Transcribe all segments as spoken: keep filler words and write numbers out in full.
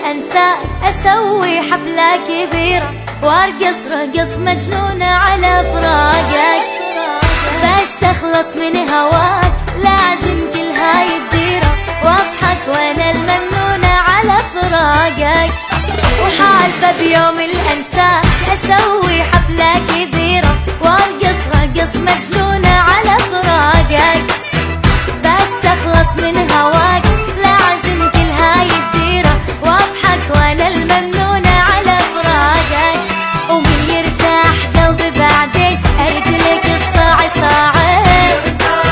الأنساك، أسوي حفلة كبيرة وارقص رقص مجنونة على فراقك. بس أخلص من هواك لازم كل هاي الديرة، واضحك وانا الممنونة على فراقك. وحالفة بيوم الأنساك أسوي حفلة كبيرة وارقص رقص مجنونة على فراقك. بس أخلص من هواك لازم كل هاي الديرة، واضحك وانا الممنونة على فراقك. ومن يرتاح قلبي بعدين أرد لك الصاع صاعين،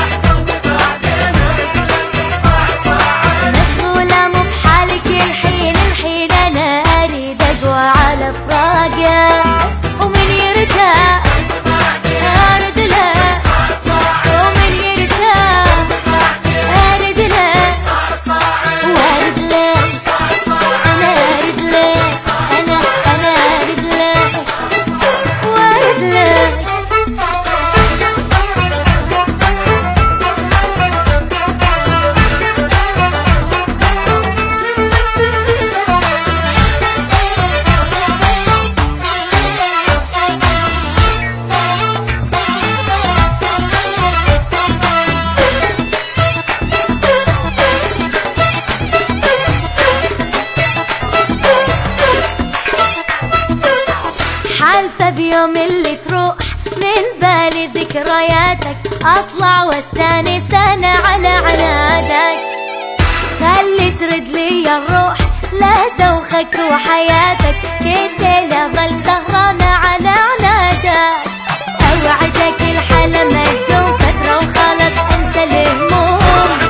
مشغولة مو بحالك الحين، الحين أنا أريد أقوى على فراقك. ومن يرتاح أرد له، ومن يرتاح أرد له، وأرد له أنا أرد له، أنا أنا أرد له وأرد له. حالفة بيوم اللي تروح من بالي ذكرياتك، أطلع واستانس أنا على عنادك. خلي ترد لي الروح لا دوخك وحياتك، كل ليلة ظل سهرانة على عنادك. أوعدك الحالة ما تدوم فترة وخلاص أنسى الهموم،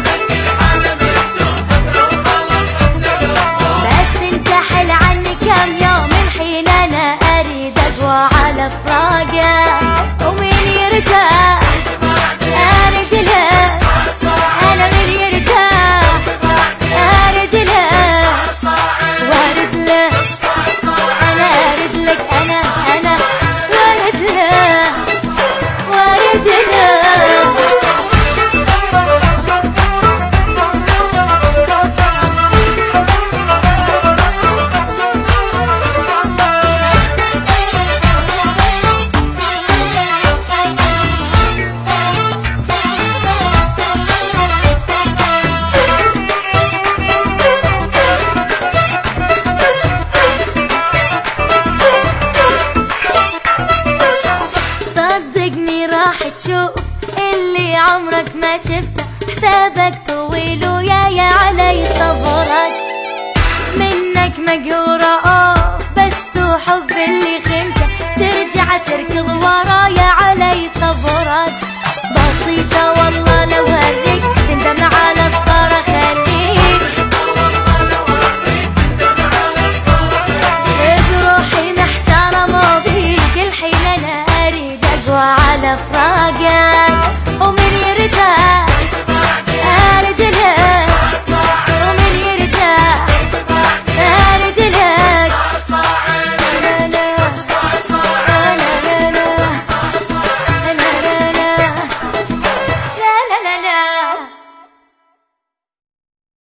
بس انت حل عني كم يوم، الحين أنا أريد أقوى على فراقك. ومن يرتاح أرد له، أنا من يرتاح أرد له وأرد له، أنا أرد لك، أنا أنا وأرد له وأرد له. صدقني راح تشوف اللي عمرك ما شفته، حسابك طويل ويايا علي صبرك. منك مقهورة اوه بس وحب اللي خنته، ترجع تركض ورايا علي صبرك. بسيطة والله لو هريك تندم على الصارة، خليك بروحي محتارة ماضيك، الحين أنا أريد أقوى على فراقك.